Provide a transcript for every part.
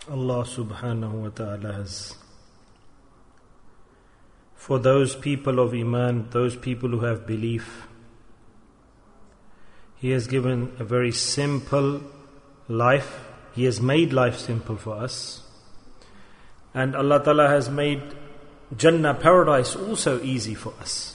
Allah subhanahu wa ta'ala has, for those people of Iman, those people who have belief, He has given a very simple life. He has made life simple for us. And Allah Ta'ala has made Jannah, paradise, also easy for us.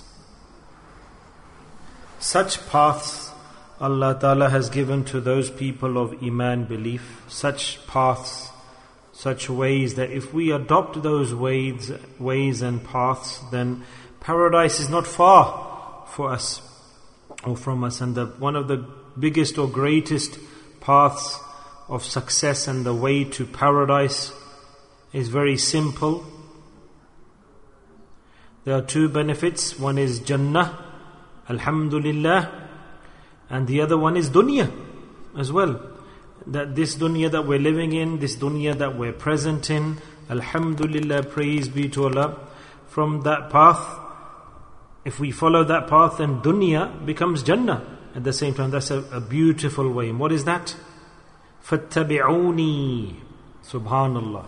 Such paths Allah Ta'ala has given to those people of Iman, belief, such paths, such ways that if we adopt those ways and paths, then paradise is not far for us or from us. And one of the biggest or greatest paths of success and the way to paradise is very simple. There are two benefits. One is Jannah, Alhamdulillah, and the other one is dunya as well. That this dunya that we're living in, this dunya that we're present in, Alhamdulillah, praise be to Allah. From that path, if we follow that path, then dunya becomes Jannah at the same time. That's a beautiful way. And what is that? فَاتَّبِعُونِي. Subhanallah.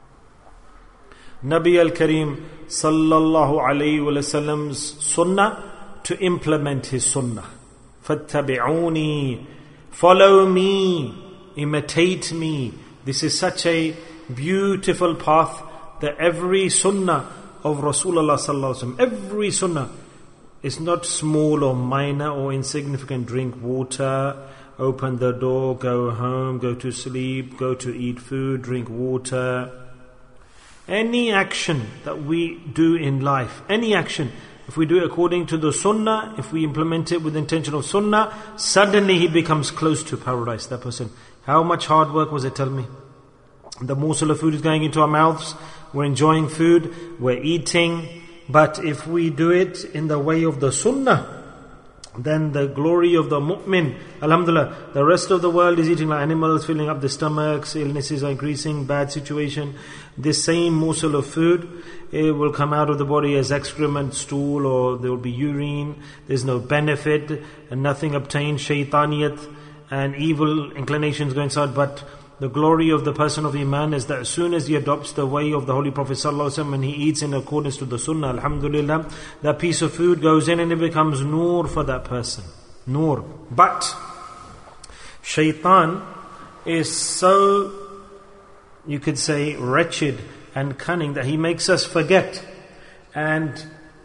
Nabi al-Kareem sallallahu alayhi wa sallam's sunnah, to implement his sunnah. فَاتَّبِعُونِي. Follow me. Imitate me. This is such a beautiful path that every sunnah of Rasulullah sallallahu alaihi wasallam, every sunnah is not small or minor or insignificant. Drink water, open the door, go home, go to sleep, go to eat food, drink water. Any action that we do in life, any action, if we do it according to the sunnah, if we implement it with the intention of sunnah, suddenly he becomes close to paradise, that person. How much hard work was it, tell me? The morsel of food is going into our mouths, we're enjoying food, we're eating, but if we do it in the way of the sunnah, then the glory of the mu'min, alhamdulillah, the rest of the world is eating like animals, filling up the stomachs, illnesses are increasing, bad situation. This same morsel of food, it will come out of the body as excrement, stool, or there will be urine. There's no benefit, and nothing obtained, shaitaniyat, and evil inclinations go inside. But the glory of the person of Iman is that as soon as he adopts the way of the Holy Prophet ﷺ and he eats in accordance to the Sunnah, alhamdulillah, that piece of food goes in and it becomes nur for that person. Nur. But shaitan is so, you could say, wretched and cunning that he makes us forget. And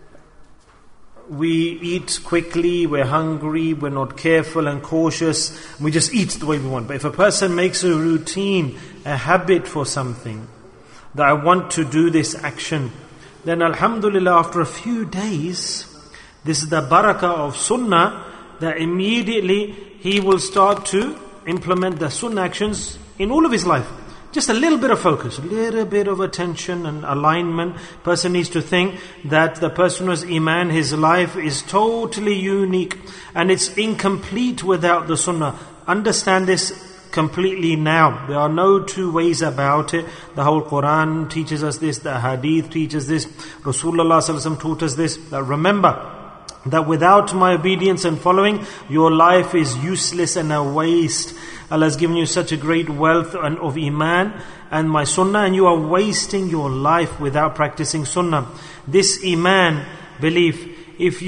we eat quickly, we're hungry, we're not careful and cautious, we just eat the way we want. But if a person makes a routine, a habit for something, that I want to do this action, then alhamdulillah, after a few days, this is the barakah of sunnah, that immediately he will start to implement the sunnah actions in all of his life. Just a little bit of focus, a little bit of attention and alignment. Person needs to think that the person who has Iman, his life is totally unique and it's incomplete without the sunnah. Understand this completely now. There are no two ways about it. The whole Quran teaches us this, the Hadith teaches this, Rasulullah sallallahu alaihi wasallam taught us this. That remember that without my obedience and following, your life is useless and a waste. Allah has given you such a great wealth of Iman and my sunnah, and you are wasting your life without practicing sunnah. This Iman, belief, if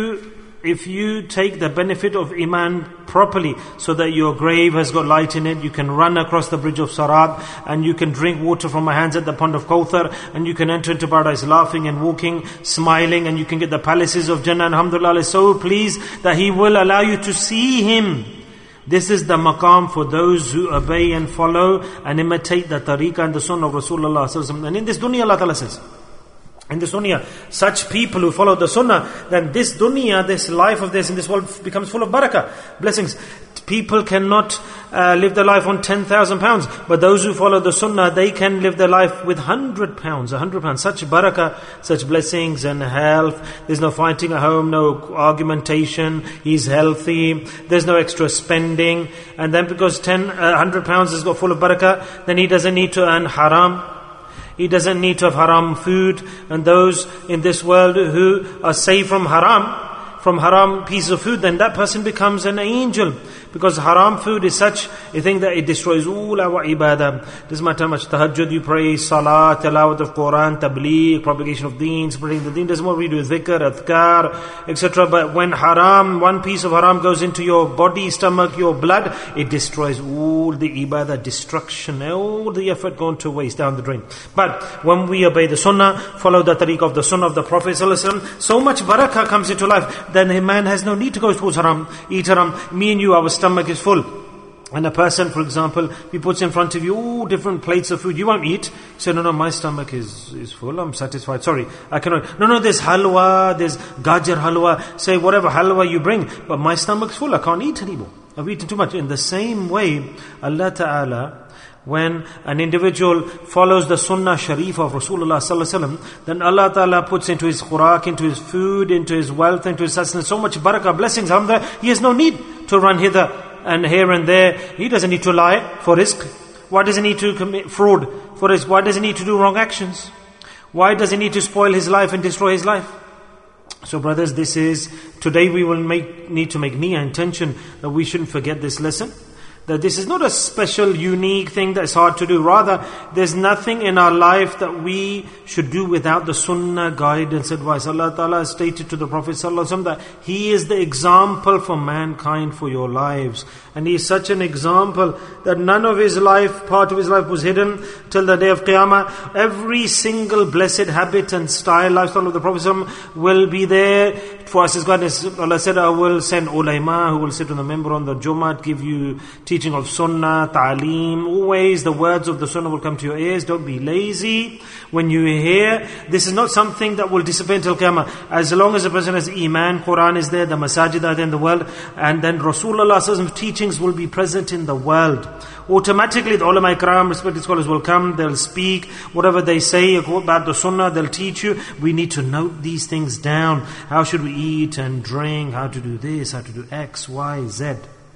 you take the benefit of Iman properly, so that your grave has got light in it, you can run across the bridge of Sarat, and you can drink water from my hands at the pond of Kawthar, and you can enter into paradise laughing and walking, smiling, and you can get the palaces of Jannah. And alhamdulillah, Allah is so pleased that He will allow you to see Him. This is the maqam for those who obey and follow and imitate the tariqah and the sunnah of Rasulullah sallallahu alaihi wasallam. And in this dunya, Allah Ta'ala says, in this dunya, such people who follow the sunnah, then this dunya, this life of this in this world becomes full of barakah, blessings. People cannot live their life on 10,000 pounds, but those who follow the sunnah, they can live their life with 100 pounds, 100 pounds. Such barakah, such blessings and health. There's no fighting at home, no argumentation. He's healthy. There's no extra spending. And then because 100 pounds has got full of barakah, then he doesn't need to earn haram. He doesn't need to have haram food. And those in this world who are safe from haram piece of food, then that person becomes an angel. Because haram food is such a thing that it destroys all our ibadah. Doesn't matter how much tahajjud you pray, salah, tilawat of Quran, tabligh, propagation of deen, spreading the deen, doesn't matter what we do, dhikr, adhkar, etc. But when haram, one piece of haram goes into your body, stomach, your blood, it destroys all the ibadah, destruction, all the effort gone to waste, down the drain. But when we obey the sunnah, follow the tariq of the sunnah of the Prophet ﷺ, so much barakah comes into life, then a man has no need to go towards haram, eat haram. Me and you, our stomach is full. And a person, for example, he puts in front of you all different plates of food. You won't eat. Say, no, my stomach is full. I'm satisfied. Sorry, I cannot. No, there's halwa, there's gajar halwa. Say, whatever halwa you bring. But my stomach's full. I can't eat anymore. I've eaten too much. In the same way, Allah Ta'ala, when an individual follows the sunnah sharif of Rasulullah sallallahu alaihi wasallam, then Allah Ta'ala puts into his khuraq, into his food, into his wealth, into his sustenance, so much barakah, blessings. Alhamdulillah, he has no need to run hither and here and there. He doesn't need to lie for rizq. Why does he need to commit fraud for rizq? Why does he need to do wrong actions? Why does he need to spoil his life and destroy his life? So brothers, today we will need to make niyyah, intention, that we shouldn't forget this lesson. That this is not a special, unique thing that's hard to do. Rather, there's nothing in our life that we should do without the sunnah, guidance, advice. Allah Ta'ala has stated to the Prophet ﷺ that He is the example for mankind, for your lives. And He is such an example that none of His life, part of His life was hidden till the day of Qiyamah. Every single blessed habit and style, lifestyle of the Prophet ﷺ will be there for us as guidance. Allah said, I will send ulama who will sit on the member on the Jummah, give you teaching of sunnah, ta'aleem. Always the words of the sunnah will come to your ears. Don't be lazy when you hear. This is not something that will dissipate till Qiyamah. As long as a person has iman, Quran is there, the masajid are there in the world, and then Rasulullah's teachings will be present in the world. Automatically the ulama ikram, respected scholars will come, they'll speak, whatever they say about the sunnah, they'll teach you. We need to note these things down. How should we eat and drink, how to do this, how to do X, Y, Z.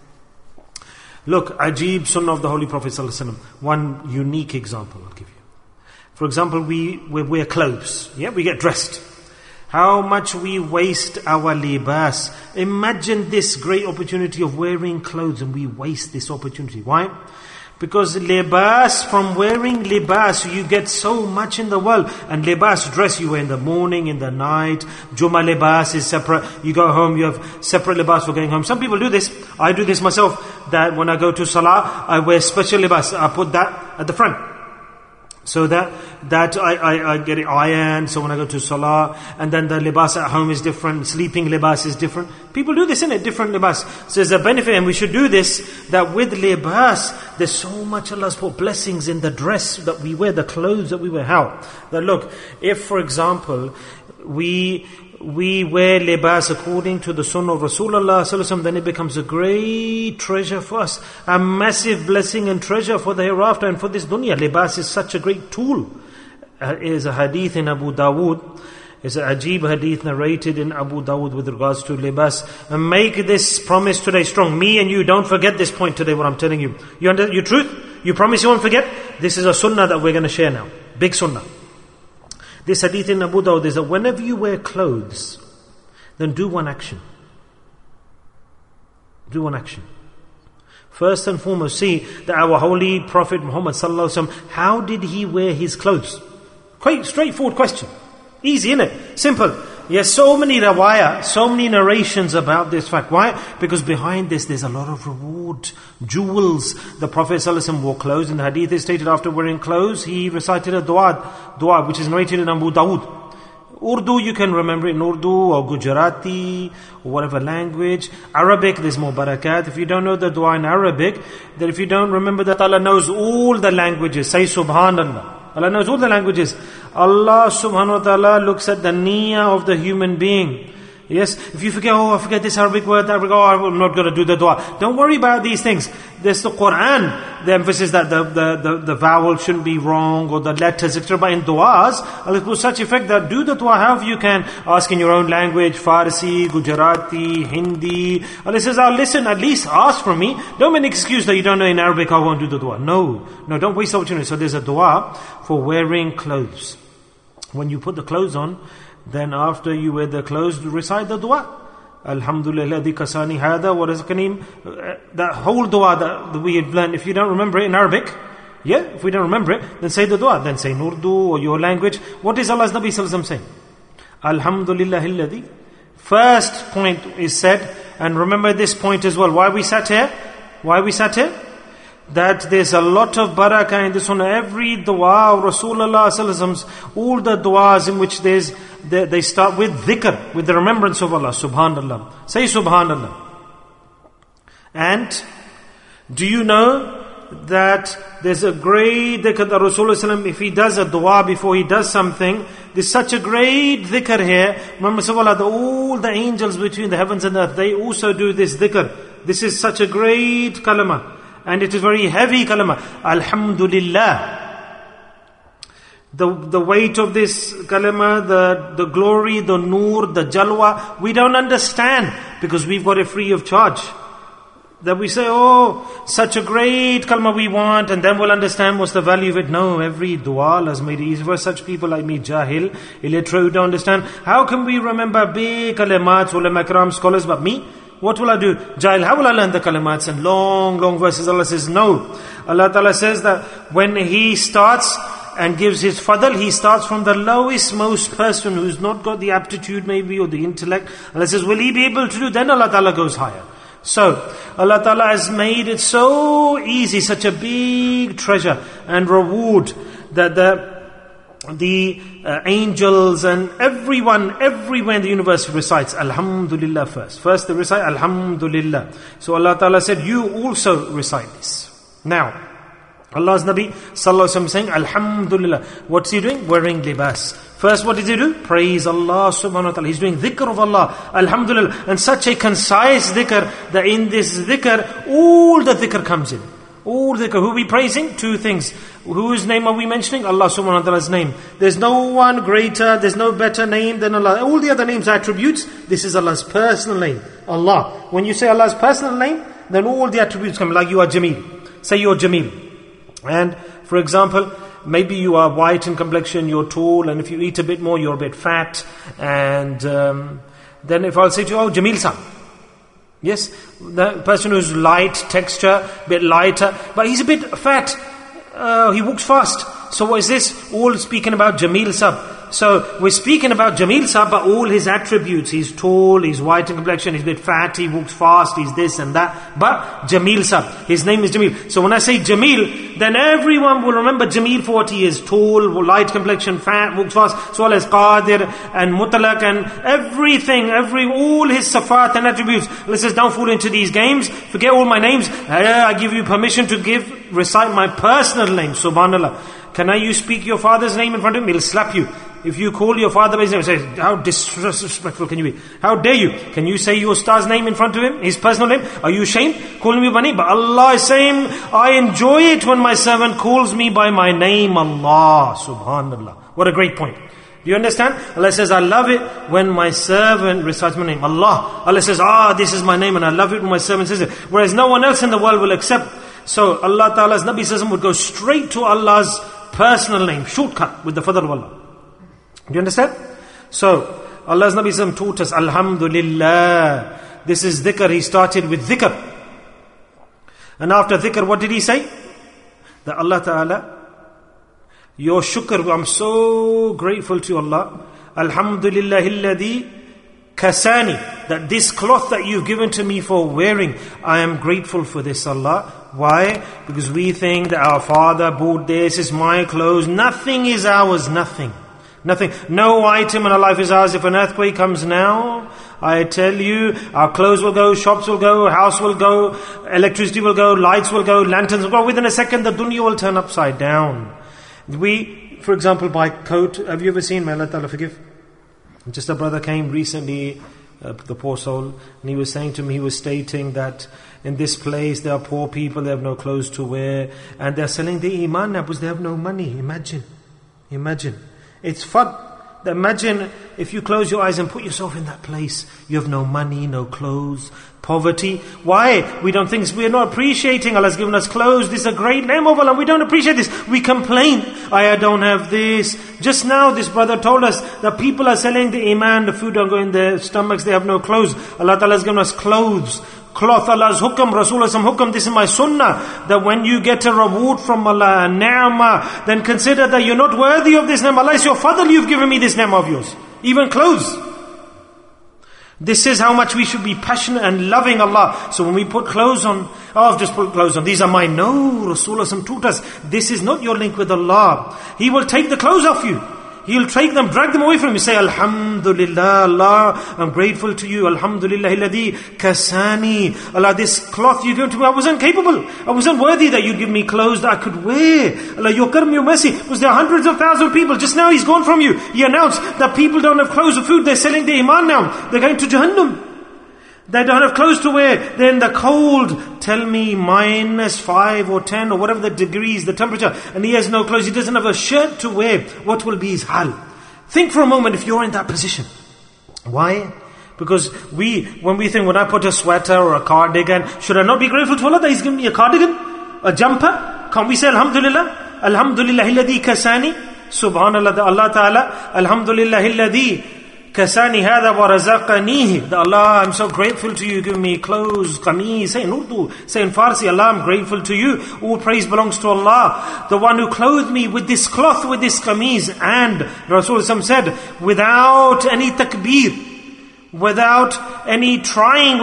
Look, ajib sunnah of the Holy Prophet ﷺ. One unique example I'll give you. For example, we wear clothes. Yeah, we get dressed. How much we waste our libas. Imagine this great opportunity of wearing clothes and we waste this opportunity. Why? Because libas, from wearing libas, you get so much in the world. And libas, dress you wear in the morning, in the night. Jummah libas is separate. You go home, you have separate libas for going home. Some people do this. I do this myself. That when I go to salah, I wear special libas. I put that at the front. So that I get it ironed, so when I go to salah, and then the libas at home is different, sleeping libas is different. People do this, innit? Different libas. So there's a benefit, and we should do this, that with libas, there's so much Allah's put blessings in the dress that we wear, the clothes that we wear. How? That look, if for example, we wear libas according to the sunnah of Rasulullah ﷺ, then it becomes a great treasure for us, a massive blessing and treasure for the hereafter and for this dunya. Libas is such a great tool. Is a hadith in Abu Dawood. It's an ajib hadith narrated in Abu Dawood with regards to libas. And make this promise today strong. Me and you, don't forget this point today, what I'm telling you. Your truth? You promise you won't forget? This is a sunnah that we're going to share now. Big sunnah. This hadith in Abu Dawud is that whenever you wear clothes, then do one action. Do one action. First and foremost, see that our holy Prophet Muhammad sallallahu alaihi wasallam, how did he wear his clothes? Quite straightforward question. Easy, innit? Simple. Yes, so many rawaya, so many narrations about this fact. Why? Because behind this there's a lot of reward, jewels. The Prophet ﷺ wore clothes. In the hadith is stated after wearing clothes, he recited a dua which is narrated in Abu Dawood. Urdu, you can remember it in Urdu or Gujarati or whatever language. Arabic, there's more barakat. If you don't know the dua in Arabic, then if you don't remember that Allah knows all the languages, say Subhanallah. Allah knows all the languages. Allah subhanahu wa ta'ala looks at the niyyah of the human being. Yes, if you forget, I forget this Arabic word, I'm not going to do the dua. Don't worry about these things. There's the Quran, the emphasis that the vowel shouldn't be wrong or the letters, etc. But in duas, Allah puts such effect that do the dua however you can. Ask in your own language, Farsi, Gujarati, Hindi. Allah says, listen, at least ask from me. Don't make an excuse that you don't know in Arabic, I won't do the dua. No, don't waste the opportunity. So there's a dua for wearing clothes. When you put the clothes on, then after you wear the clothes, recite the dua. Alhamdulillah alladhi kasani hada wa razaqani. That whole dua that we have learned, if you don't remember it in Arabic, if we don't remember it, then say the dua. Then say in Urdu or your language. What is Allah's Nabi Sallallahu Alaihi Wasallam saying? Alhamdulillah alladhi. First point is said, and remember this point as well. Why we sat here? That there's a lot of barakah in this one. Every dua of Rasulullah Sallallahu Alaihi Wasallam, all the duas in which they start with dhikr, with the remembrance of Allah. Subhanallah. Say Subhanallah. And do you know that there's a great dhikr that Rasulullah Sallallahu Alaihi Wasallam, if he does a dua before he does something, there's such a great dhikr here. Remember, that all the angels between the heavens and the earth, they also do this dhikr. This is such a great kalama. And it is very heavy kalama. Alhamdulillah. The weight of this kalama, the glory, the nur, the jalwa, we don't understand because we've got it free of charge. That we say, such a great kalma we want, and then we'll understand what's the value of it. No, every dua Allah has made it easy for such people like me, jahil, illiterate, who don't understand. How can we remember big kalimats, ulama ikram, scholars, but me? What will I do? Jahil, how will I learn the kalimats and long, long verses? Allah says, no. Allah Ta'ala says that when He starts and gives His fadl, He starts from the lowest most person who's not got the aptitude maybe or the intellect. Allah says, will he be able to do? Then Allah Ta'ala goes higher. So, Allah Ta'ala has made it so easy, such a big treasure and reward that the angels and everyone everywhere in the universe recites Alhamdulillah first. First they recite Alhamdulillah. So Allah Ta'ala said, you also recite this. Now, Allah's Nabi Sallallahu Alaihi Wasallam saying Alhamdulillah. What's he doing? Wearing libas. First, what does he do? Praise Allah subhanahu wa ta'ala. He's doing dhikr of Allah. Alhamdulillah. And such a concise dhikr that in this dhikr, all the dhikr comes in. All dhikr. Who are we praising? Two things. Whose name are we mentioning? Allah subhanahu wa ta'ala's name. There's no one greater, there's no better name than Allah. All the other names are attributes. This is Allah's personal name. Allah. When you say Allah's personal name, then all the attributes come. Like you are Jameel. Say you're Jameel. And for example, maybe you are white in complexion, you're tall, and if you eat a bit more, you're a bit fat. And then if I'll say to you, Jameel Sahib. Yes, the person who's light texture, a bit lighter, but he's a bit fat. He walks fast. So what is this? All speaking about Jameel Sahib. So we're speaking about Jameel Sahib, but all his attributes. He's tall, he's white in complexion, he's a bit fat, he walks fast, he's this and that. But Jameel Sahib, his name is Jameel. So when I say Jameel, then everyone will remember Jameel for what he is. Tall, light complexion, fat, walks fast. So Allah is Qadir and Mutlaq and everything, all his sifat and attributes. Allah says, don't fall into these games. Forget all my names. I give you permission to recite my personal name. Subhanallah. Can you speak your father's name in front of him? He'll slap you. If you call your father by his name, say, how disrespectful can you be? How dare you? Can you say your star's name in front of him? His personal name? Are you ashamed? Calling me by name? But Allah is saying, I enjoy it when my servant calls me by my name, Allah. Subhanallah. What a great point. Do you understand? Allah says, I love it when my servant recites my name, Allah. Allah says, this is my name and I love it when my servant says it. Whereas no one else in the world will accept. So Allah Ta'ala's Nabi Sallallahu would go straight to Allah's personal name, shortcut with the fadl of Allah. Do you understand? So Allah's Nabi Sallallahu taught us Alhamdulillah. This is dhikr. He started with dhikr. And after dhikr, what did he say? That Allah Ta'ala, your shukr, I'm so grateful to Allah. Alhamdulillah alladhi kasani, that this cloth that you've given to me for wearing, I am grateful for this, Allah. Why? Because we think that our father bought this, it's my clothes. Nothing is ours, nothing. No item in our life is ours. If an earthquake comes now, I tell you, our clothes will go, shops will go, house will go, electricity will go, lights will go, lanterns will go. Within a second, the dunya will turn upside down. We, for example, buy coat. Have you ever seen, may Allah Ta'ala forgive? Just a brother came recently, the poor soul, and he was saying to me, he was stating that in this place there are poor people, they have no clothes to wear, and they're selling their iman now because they have no money. Imagine. It's fun. Imagine if you close your eyes and put yourself in that place. You have no money, no clothes, poverty. Why? We don't think, we're not appreciating Allah's given us clothes. This is a great name of Allah. We don't appreciate this. We complain. I don't have this. Just now this brother told us that people are selling the iman, the food don't go in their stomachs, they have no clothes. Allah Ta'ala has given us clothes. Cloth, Allah's hukam, Rasulullah's hukam, this is my sunnah, that when you get a reward from Allah, a ni'mah, then consider that you're not worthy of this ni'mah. Allah is your fadl, you've given me this ni'mah of yours. Even clothes. This is how much we should be passionate and loving Allah. So when we put clothes on, I've just put clothes on, these are mine. No, Rasulullah taught us, this is not your link with Allah. He will take the clothes off you. He'll take them, drag them away from you. Say, Alhamdulillah, Allah, I'm grateful to you. Alhamdulillah, alladhi kasani. Allah, this cloth you gave to me, I wasn't capable. I wasn't worthy that you give me clothes that I could wear. Allah, your karam, your mercy. Because there are hundreds of thousands of people. Just now he's gone from you. He announced that people don't have clothes or food. They're selling their iman now. They're going to Jahannam. They don't have clothes to wear. They're in the cold. Tell me -5 or 10 or whatever the degrees, the temperature. And he has no clothes. He doesn't have a shirt to wear. What will be his hal? Think for a moment if you're in that position. Why? Because when we think, when I put a sweater or a cardigan, should I not be grateful to Allah that He's given me a cardigan? A jumper? Can't we say Alhamdulillah? Alhamdulillah alladhi kasani. Subhanallah, Allah Ta'ala. Alhamdulillah alladhi kasani hada wa razaqanihi. Allah, I'm so grateful to you, give me clothes, qameez. Say in Urdu, say in Farsi, Allah, I'm grateful to you. All praise belongs to Allah, the one who clothed me with this cloth, with this qameez. And Rasulullah said, without any takbir, without any trying,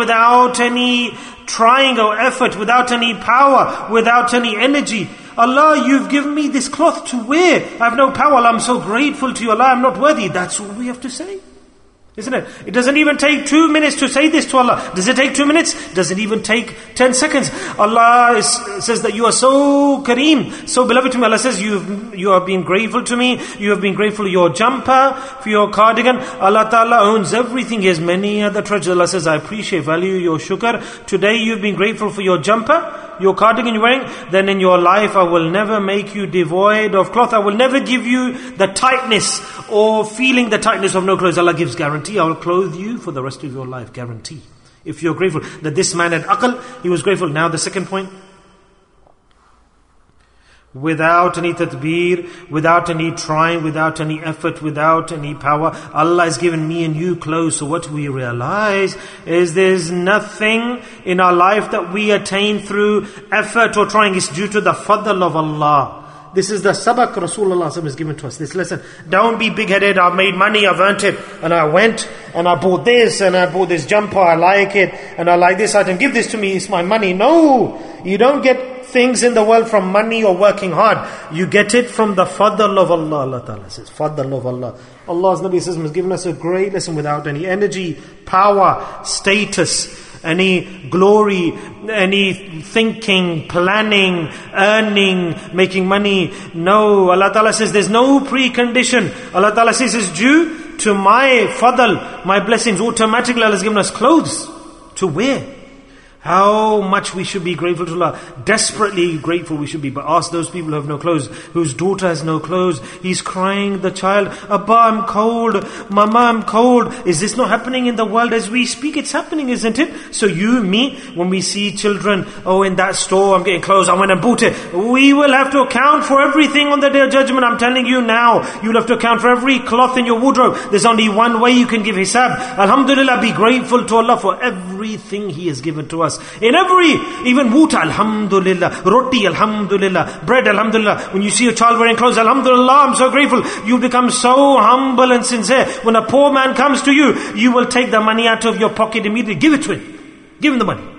or effort, without any power, without any energy. Allah, you've given me this cloth to wear. I have no power. Allah, I'm so grateful to you. Allah, I'm not worthy. That's all we have to say. Isn't it? It doesn't even take 2 minutes to say this to Allah. Does it take 2 minutes? Does it even take 10 seconds? Allah says that you are so kareem, so beloved to me. Allah says you have been grateful to me. You have been grateful for your jumper, for your cardigan. Allah Ta'ala owns everything. He has many other treasures. Allah says, I appreciate, value your shukr. Today you've been grateful for your jumper, your cardigan you're wearing. Then in your life I will never make you devoid of cloth. I will never give you the tightness or feeling the tightness of no clothes. Allah gives guarantee. I will clothe you for the rest of your life. Guarantee. If you're grateful that this man had aql, he was grateful. Now the second point. Without any tadbir, without any trying, without any effort, without any power, Allah has given me and you clothes. So what we realize is there's nothing in our life that we attain through effort or trying. It's due to the fadl of Allah. This is the sabak Rasulullah has given to us. This lesson. Don't be big-headed. I've made money, I've earned it. And I went and I bought this and I bought this jumper. I like it. And I like this item. Give this to me. It's my money. No. You don't get things in the world from money or working hard. You get it from the fadl of Allah. Allah Ta'ala says, fadl of Allah. Allah's Nabi has given us a great lesson without any energy, power, status, any glory, any thinking, planning, earning, making money. No, Allah Ta'ala says there's no precondition. Allah Ta'ala says it's due to my fadl, my blessings. Automatically Allah has given us clothes to wear. How much we should be grateful to Allah. Desperately grateful we should be. But ask those people who have no clothes, whose daughter has no clothes. He's crying, the child, Abba, I'm cold. Mama, I'm cold. Is this not happening in the world as we speak? It's happening, isn't it? So you, me, when we see children, oh, in that store, I'm getting clothes, I went and bought it. We will have to account for everything on the Day of Judgment. I'm telling you now. You'll have to account for every cloth in your wardrobe. There's only one way you can give hisab. Alhamdulillah, be grateful to Allah for everything He has given to us. In even water, alhamdulillah, roti, alhamdulillah, bread, alhamdulillah. When you see a child wearing clothes, alhamdulillah, I'm so grateful. You become so humble and sincere. When a poor man comes to you, you will take the money out of your pocket immediately. Give it to him. Give him the money.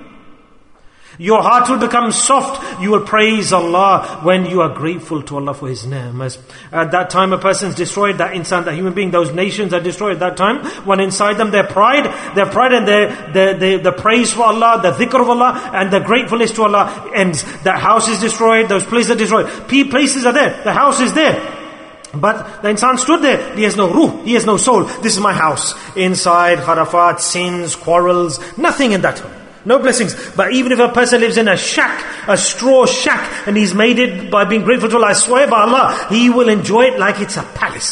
Your heart will become soft. You will praise Allah when you are grateful to Allah for His ni'mas. At that time a person is destroyed, that insan, that human being, those nations are destroyed at that time. When inside them their pride and the praise for Allah, the dhikr of Allah and the gratefulness to Allah ends. That house is destroyed, those places are destroyed. Places are there, the house is there. But the insan stood there, he has no ruh, he has no soul. This is my house. Inside, kharafat, sins, quarrels, nothing in that home. No blessings. But even if a person lives in a shack, a straw shack, and he's made it by being grateful to Allah, I swear by Allah, he will enjoy it like it's a palace.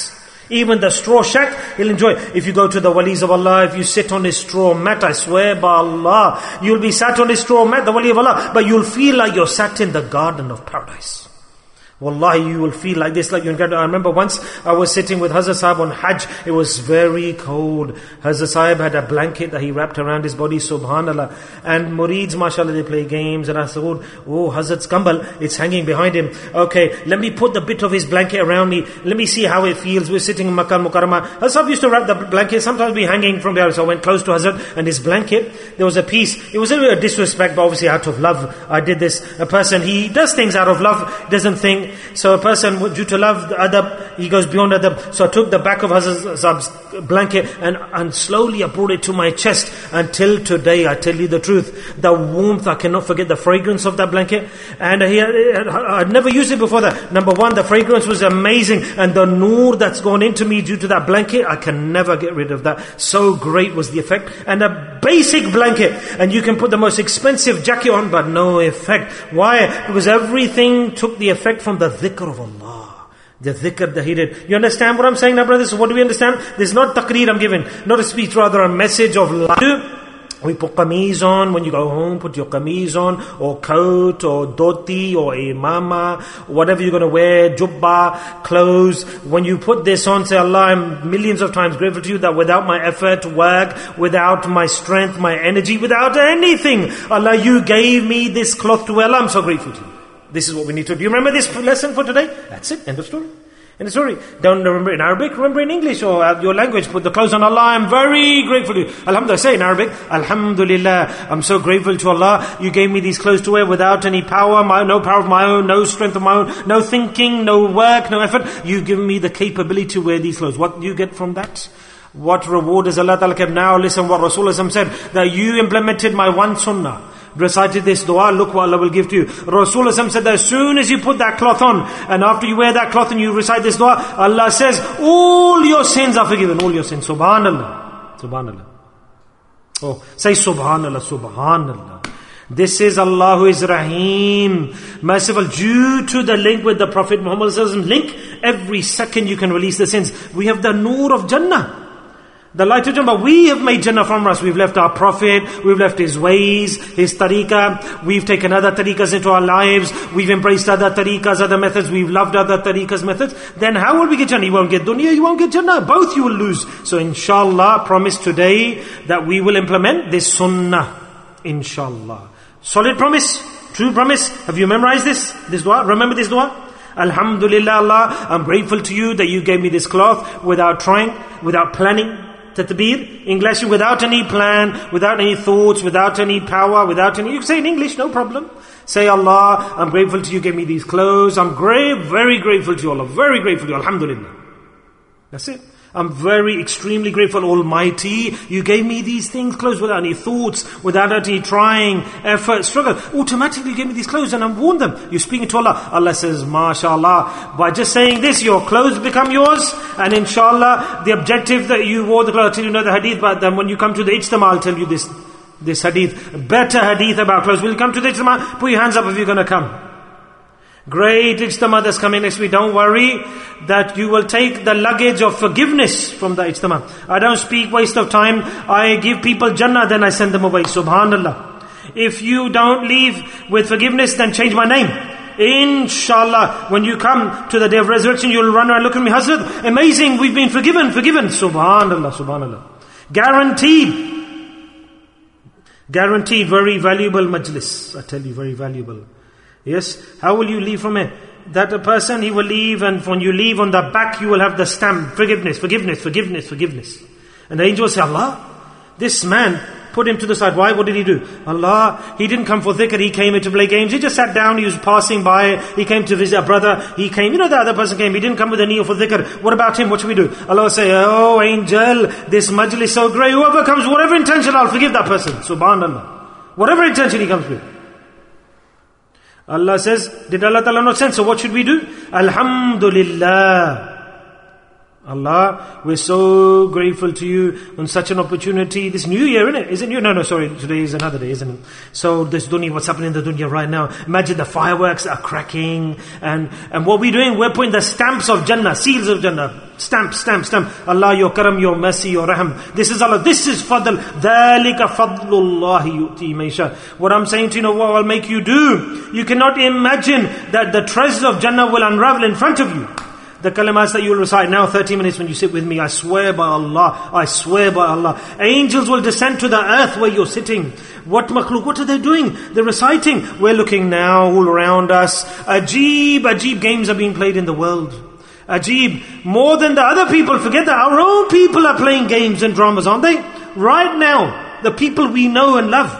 Even the straw shack, he'll enjoy. If you go to the walis of Allah, if you sit on his straw mat, I swear by Allah, you'll be sat on his straw mat, the wali of Allah, but you'll feel like you're sat in the garden of paradise. Wallahi, you will feel like this, like you're I remember once I was sitting with Hazrat Sahib on Hajj. It was very cold. Hazrat Sahib had a blanket that he wrapped around his body, subhanallah. And murids, mashallah, they play games. And I thought, oh, Hazrat's kambal, it's hanging behind him. Okay, let me put the bit of his blanket around me. Let me see how it feels. We're sitting in Makkah al-Mukarramah. Hazrat Sahib used to wrap the blanket, sometimes be hanging from there. So I went close to Hazrat and his blanket. There was a piece. It was a disrespect, but obviously out of love, I did this. A person, he does things out of love, doesn't think. So a person, due to love, the adab, he goes beyond adab. So I took the back of Hazrat Sahib's blanket and slowly I brought it to my chest. Until today, I tell you the truth, the warmth, I cannot forget the fragrance of that blanket. And I'd never used it before that. Number one, the fragrance was amazing. And the noor that's gone into me due to that blanket, I can never get rid of that. So great was the effect. And a basic blanket. And you can put the most expensive jacket on, but no effect. Why? Because everything took the effect from the dhikr of Allah. The dhikr that he did. You understand what I'm saying now, brothers? So what do we understand? This is not taqreer I'm giving. Not a speech, rather a message of life. We put qameez on. When you go home, put your qameez on, or coat, or dhoti, or imama, whatever you're going to wear, jubba, clothes. When you put this on, say, Allah, I'm millions of times grateful to you that without my effort, work, without my strength, my energy, without anything, Allah, you gave me this cloth to wear. Allah, I'm so grateful to you. This is what we need to do. You remember this lesson for today? That's it. End of story. End of story. Don't remember in Arabic, remember in English or your language. Put the clothes on. Allah, I'm very grateful to you. Alhamdulillah, say in Arabic, Alhamdulillah, I'm so grateful to Allah. You gave me these clothes to wear without any power, no power of my own, no strength of my own, no thinking, no work, no effort. You've given me the capability to wear these clothes. What do you get from that? What reward does Allah Ta'ala give? Now listen what Rasulullah said, that you implemented my one sunnah. Recited this dua, look what Allah will give to you. Rasulullah said that as soon as you put that cloth on, and after you wear that cloth and you recite this dua, Allah says, all your sins are forgiven, all your sins. Subhanallah. Subhanallah. Oh, say Subhanallah, Subhanallah. This is Allah who is Rahim, merciful. Due to the link with the Prophet Muhammad link, every second you can release the sins. We have the noor of Jannah. The light of Jannah, we have made Jannah from us. We've left our Prophet, we've left his ways, his tariqah, we've taken other tariqahs into our lives, we've embraced other tariqahs, other methods, we've loved other tariqahs, methods. Then how will we get Jannah? You won't get dunya, you won't get Jannah. Both you will lose. So inshallah, promise today that we will implement this sunnah. Inshallah. Solid promise? True promise? Have you memorized this dua? Remember this dua? Alhamdulillah, Allah, I'm grateful to you that you gave me this cloth without trying, without planning. Tatbir, English, without any plan, without any thoughts, without any power, without any... You can say in English, no problem. Say, Allah, I'm grateful to you, gave me these clothes. I'm very grateful to you, Allah. Very grateful to you, Alhamdulillah. That's it. I'm very, extremely grateful, Almighty. You gave me these things, clothes, without any thoughts, without any trying, effort, struggle. Automatically you gave me these clothes and I've worn them. You're speaking to Allah. Allah says, MashaAllah. By just saying this, your clothes become yours. And inshallah, the objective that you wore the clothes, I'll tell you another hadith, but then when you come to the Ijtama, I'll tell you this hadith. Better hadith about clothes. Will you come to the Ijtama? Put your hands up if you're going to come. Great Ijtama that's coming next week. Don't worry that you will take the luggage of forgiveness from the Ijtama. I don't speak waste of time. I give people Jannah, then I send them away. Subhanallah. If you don't leave with forgiveness, then change my name. Inshallah, when you come to the day of resurrection, you'll run around, look at me, Hazrat, amazing, we've been forgiven. Subhanallah, Subhanallah. Guaranteed, very valuable majlis. I tell you, very valuable. Yes, how will you leave from it? That a person, he will leave, and when you leave on the back, you will have the stamp, forgiveness. And the angel will say, Allah, this man, put him to the side. Why? What did he do? Allah, he didn't come for dhikr, he came here to play games. He just sat down, he was passing by, he came to visit a brother, he came, the other person came, he didn't come with a niyyah for dhikr. What about him? What should we do? Allah will say, oh angel, this majlis is so great, whoever comes, whatever intention, I'll forgive that person. Subhanallah. Whatever intention he comes with. Allah says, did Allah Ta'ala not send? So what should we do? Alhamdulillah. Allah, we're so grateful to you on such an opportunity. This new year, isn't it? Is it new? No, sorry. Today is another day, isn't it? So this dunya, what's happening in the dunya right now? Imagine the fireworks are cracking. And what we're doing, we're putting the stamps of Jannah, seals of Jannah. Stamp. Allah, your karam, your mercy, your raham. This is Allah. This is fadl. ذَلِكَ فَضْلُ اللَّهِ يُؤْتِي مَن يَشَاءُ. What I'm saying to you, what I'll make you do. You cannot imagine that the treasures of Jannah will unravel in front of you. The kalimas that you will recite now, 30 minutes when you sit with me, I swear by Allah. Angels will descend to the earth where you're sitting. What makhluk, what are they doing? They're reciting. We're looking now all around us. Ajib games are being played in the world. Ajib, more than the other people. Forget that our own people are playing games and dramas, aren't they? Right now, the people we know and love.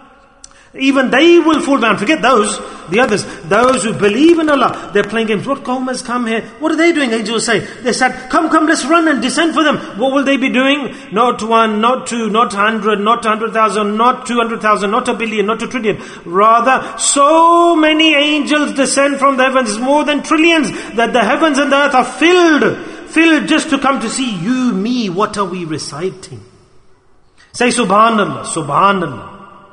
Even they will fall down. Forget those, the others. Those who believe in Allah, they're playing games. What qawm has come here? What are they doing? Angels say. They said, come, let's run and descend for them. What will they be doing? Not one, not two, not 100, not 100,000, not 200,000, not a billion, not a trillion. Rather, so many angels descend from the heavens, more than trillions, that the heavens and the earth are filled just to come to see you, me. What are we reciting? Say Subhanallah, Subhanallah.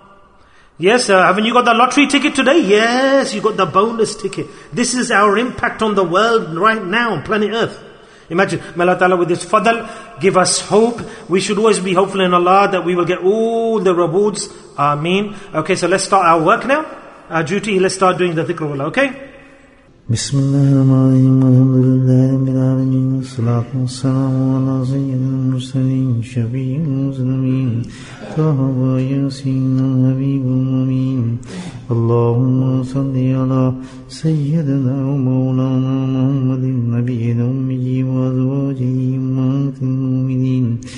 Yes, haven't you got the lottery ticket today? Yes, you got the bonus ticket. This is our impact on the world right now, on planet Earth. Imagine, may Allah Ta'ala with His fadl give us hope. We should always be hopeful in Allah that we will get all the rewards. Ameen. Okay, so let's start our work now. Our duty, let's start doing the dhikr of Allah, okay? Bismillahirrahmanirrahim. Alhamdulillahi Rabbil Alameen. Wassalatu wassalamu ala sayyidil mursalin. Shafi'il muslimin. Taha wa Yasin al-Habibul Amin. Allahumma salli ala sayyidina wa maulana Muhammadin nabiyyil ummi wa azwajihi ummahatil mu'minin.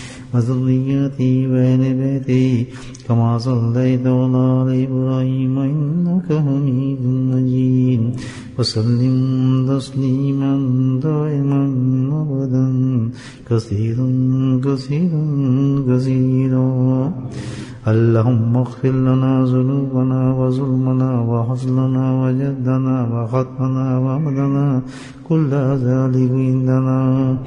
وذريته وآل بيته كما صليت على آل إبراهيم إنك حميد مجيد وسلم تسليما دائما أبدا كثيرا اللهم اغفر لنا ذنوبنا وظلمنا وحزننا وجدنا وخطأنا وعمدنا كل ذلك عندنا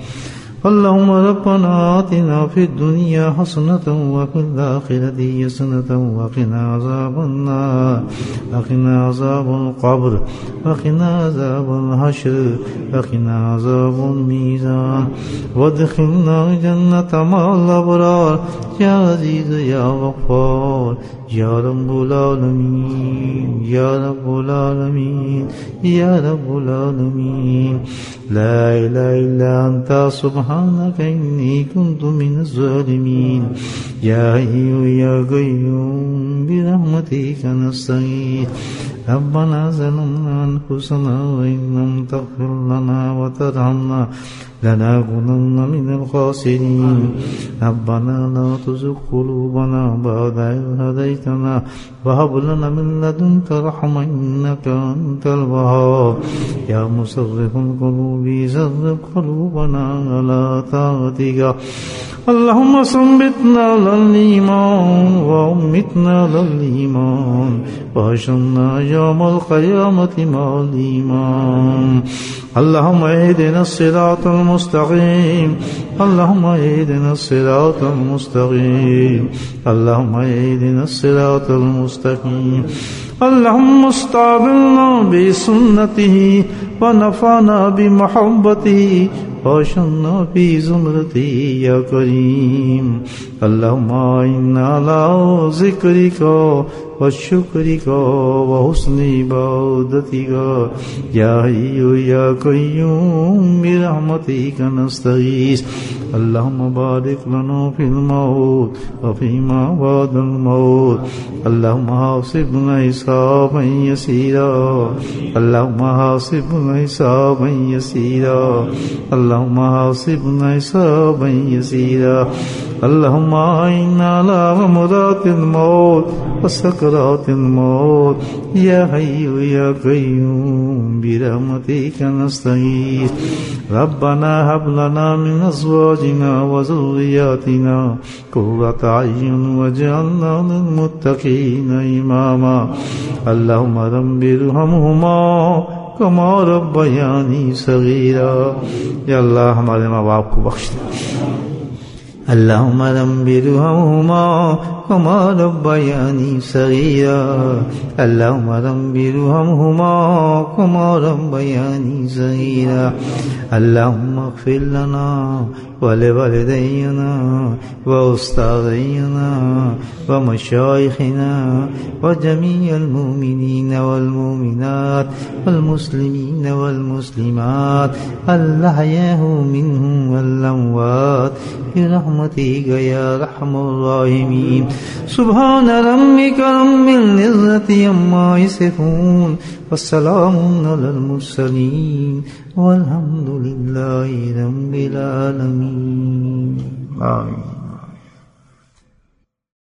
اللهم ربنا آتنا في الدنيا حسنة وفي الآخرة حسنة وقنا عذاب النار وقنا عذاب القبر وقنا عذاب الحشر وقنا عذاب الميزان وادخلنا الجنة مع الأبرار يا عزيز يا غفار يا رب العالمين يا رب العالمين يا رب العالمين لا إله إلا أنت سبحانك إني كنت من الظالمين يا حي يا قيوم برحمتك نستغيث ربنا ظلمنا أنفسنا وإن لم تغفر لنا وترحمنا لنكونن من الخاسرين ربنا لا تزغ قلوبنا بعد إذ هديتنا وهب لنا من لدنك رحمة إنك أنت الوهاب يا مصرف القلوب صرف قلوبنا على طاعتك اللهم ثبتنا على الإيمان وأمتنا على الإيمان وأحشرنا يوم القيامة مع الإيمان اللهم اهدنا الصراط المستقيم اللهم اهدنا الصراط المستقيم اللهم اهدنا الصراط المستقيم اللهم استعملنا بسنته ونفعنا بمحبته واشرنا في زمرته يا كريم اللهم إنا على ذكرك وشكرك وحسن عبادتك يا حي يا قيوم برحمتك نستغيث اللهم بارك لنا في الموت وفيما بعد الموت اللهم حاسبنا حسابا يسيرا اللهم حاسبنا حسابا يسيرا اللهم حاسبنا حسابا يسيرا اللهم إنا على غمرات الموت وسكرات الموت يا حي يا قيوم برحمتك نستغيث ربنا هب لنا من أزواجنا وذرياتنا قرة أعين واجعلنا للمتقين إماما اللهم رب ارحمهما कमा रब्बयानी सगीरा। या अल्लाह हमारे माँ बाप को बख्श दे। अल्लाहुम्मा रब्बिरहम्हुमा कमा रब्बयानी सगीरा। अल्लाहुम्मा रब्बिरहम्हुमा कमा रब्बयानी सगीरा। अल्लाहुम्मा इग़फिर लना व लिवालिदैना व उस्तादिना व मशाइखिना व जमीअल मुमिनीन वल मुमिनात वल मुस्लिमीन वल मुस्लिमात अल अहयाउ मिनहुम वल अमवात बिरहमतिका या अरहमर राहिमीन। सुब्हान रब्बिका रब्बिल इज़्ज़ति अम्मा यसिफून वस्सलामुन अलल मुरसलीन वल्हम्दुलिल्लाहि रब्बिल आलमीन। आमीन।